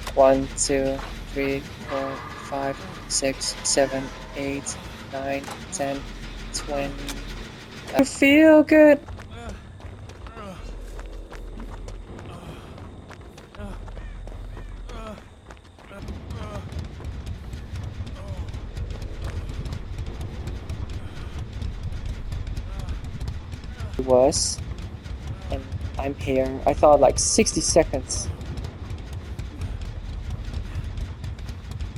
1, 2, 3, 4, 5, 6, 7, 8, 9, 10, 20. I feel good. It was, and I'm here. I thought like 60 seconds.